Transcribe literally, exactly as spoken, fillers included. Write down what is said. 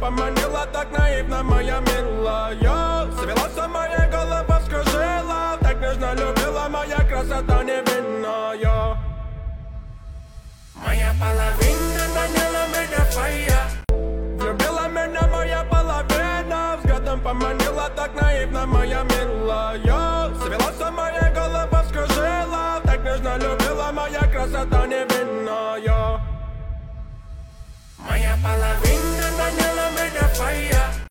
поманила так наивно, моя милая. Свела моя голова, скружила, так нежно любила, моя красота невинная. Моя половина наняла меня фая. Влюбила меня моя половина, взглядом поманила так наивно, моя милая. Свела моя голова, скружила, так нежно любила, моя красота невинная. Моя половина наняла меня фая.